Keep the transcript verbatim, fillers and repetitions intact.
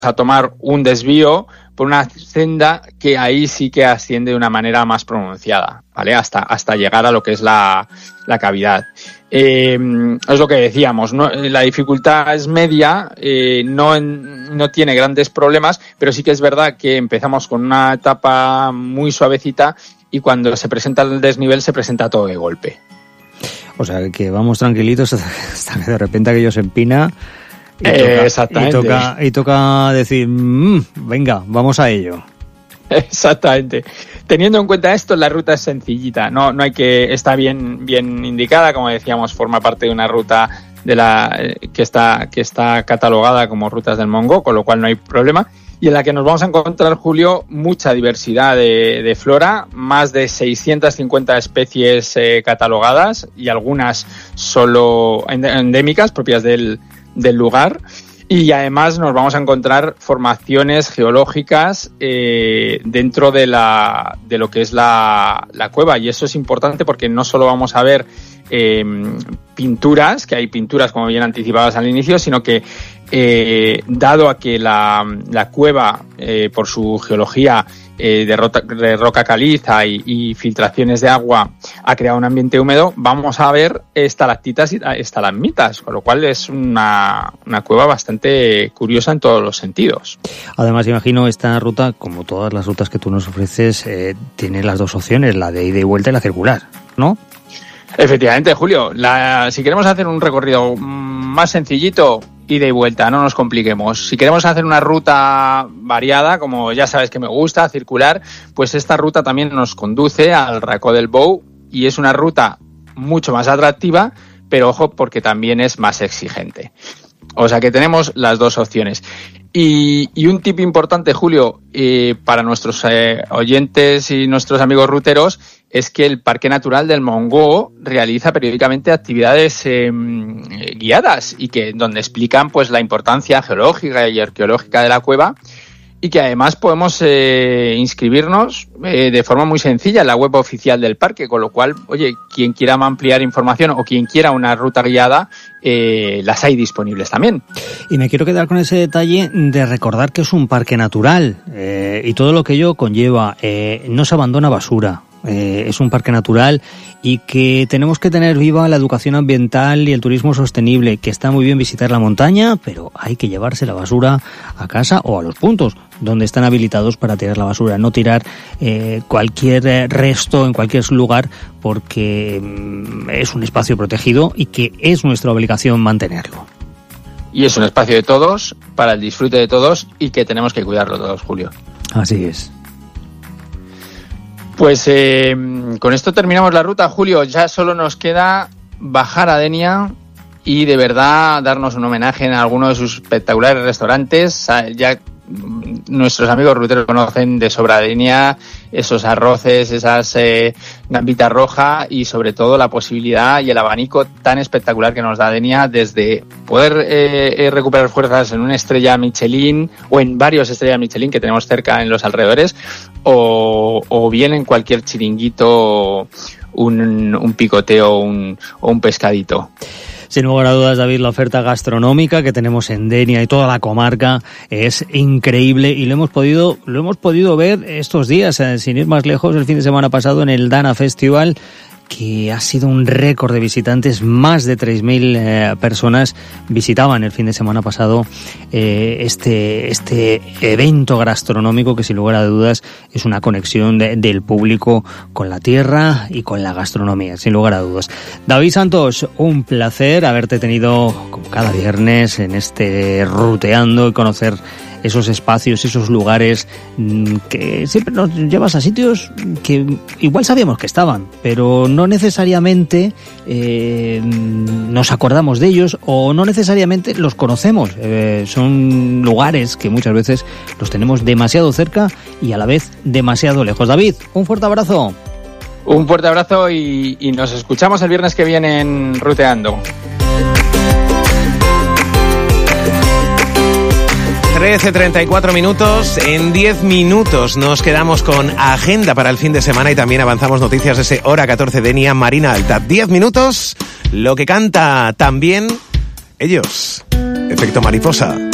a tomar un desvío por una senda que ahí sí que asciende de una manera más pronunciada, ¿vale? Hasta, hasta llegar a lo que es la, la cavidad. Eh, es lo que decíamos, ¿no? La dificultad es media, eh, no, en, no tiene grandes problemas, pero sí que es verdad que empezamos con una etapa muy suavecita y cuando se presenta el desnivel se presenta todo de golpe. O sea, que vamos tranquilitos hasta que de repente aquello se empina y toca, eh, exactamente. y toca, y toca decir, mmm, venga, vamos a ello. Exactamente. Teniendo en cuenta esto, la ruta es sencillita, no, no hay que, está bien, bien indicada, como decíamos, forma parte de una ruta de la eh, que está, que está catalogada como rutas del Mongo, con lo cual no hay problema, y en la que nos vamos a encontrar, Julio, mucha diversidad de, de flora, más de seiscientas cincuenta especies eh, catalogadas y algunas solo endémicas, propias del, del lugar. Y además nos vamos a encontrar formaciones geológicas eh, dentro de la de lo que es la, la cueva. Y eso es importante porque no solo vamos a ver eh, pinturas, que hay pinturas como bien anticipadas al inicio, sino que eh, dado a que la, la cueva, eh, por su geología eh, de, rota, de roca caliza y, y filtraciones de agua, ha creado un ambiente húmedo, vamos a ver estalactitas y estalagmitas, con lo cual es una, una cueva bastante curiosa en todos los sentidos. Además, imagino esta ruta, como todas las rutas que tú nos ofreces, eh, tiene las dos opciones, la de ida y vuelta y la circular, ¿no? Efectivamente, Julio. La, si queremos hacer un recorrido más sencillito, ida y vuelta, no nos compliquemos. Si queremos hacer una ruta variada, como ya sabes que me gusta, circular, pues esta ruta también nos conduce al Racó del Bou y es una ruta mucho más atractiva, pero ojo, porque también es más exigente. O sea que tenemos las dos opciones. Y, y un tip importante, Julio, eh, para nuestros eh, oyentes y nuestros amigos ruteros, es que el Parque Natural del Mongo realiza periódicamente actividades eh, guiadas y que donde explican pues la importancia geológica y arqueológica de la cueva y que además podemos eh, inscribirnos eh, de forma muy sencilla en la web oficial del parque, con lo cual, oye, quien quiera ampliar información o quien quiera una ruta guiada, eh, las hay disponibles también. Y me quiero quedar con ese detalle de recordar que es un parque natural eh, y todo lo que ello conlleva. Eh, no se abandona basura. Eh, es un parque natural y que tenemos que tener viva la educación ambiental y el turismo sostenible, que está muy bien visitar la montaña, pero hay que llevarse la basura a casa o a los puntos donde están habilitados para tirar la basura, no tirar eh, cualquier resto en cualquier lugar, porque mm, es un espacio protegido y que es nuestra obligación mantenerlo. Y es un espacio de todos, para el disfrute de todos y que tenemos que cuidarlo todos, Julio. Así es. Pues eh, con esto terminamos la ruta, Julio. Ya solo nos queda bajar a Denia y de verdad darnos un homenaje en alguno de sus espectaculares restaurantes. Ya nuestros amigos ruteros conocen de sobra Denia, esos arroces, esas eh, gambitas rojas y sobre todo la posibilidad y el abanico tan espectacular que nos da Denia, desde poder eh, recuperar fuerzas en una estrella Michelin o en varios estrellas Michelin que tenemos cerca en los alrededores, o, o bien en cualquier chiringuito un, un picoteo un, o un pescadito. Sin lugar a dudas, David, la oferta gastronómica que tenemos en Denia y toda la comarca es increíble y lo hemos podido, lo hemos podido ver estos días, eh, sin ir más lejos, el fin de semana pasado en el Dana Festival, que ha sido un récord de visitantes. Más de tres mil eh, personas visitaban el fin de semana pasado eh, este este evento gastronómico que sin lugar a dudas es una conexión de, del público con la tierra y con la gastronomía, sin lugar a dudas. David Santos, un placer haberte tenido como cada viernes en este Ruteando y conocer esos espacios, esos lugares que siempre nos llevas a sitios que igual sabíamos que estaban, pero no necesariamente eh, nos acordamos de ellos o no necesariamente los conocemos. Eh, son lugares que muchas veces los tenemos demasiado cerca y a la vez demasiado lejos. David, un fuerte abrazo. Un fuerte abrazo y, y nos escuchamos el viernes que viene en Ruteando. trece treinta y cuatro minutos, en diez minutos nos quedamos con agenda para el fin de semana y también avanzamos noticias de ese Hora catorce Denia Marina Alta. diez minutos, lo que canta también ellos, Efecto Mariposa.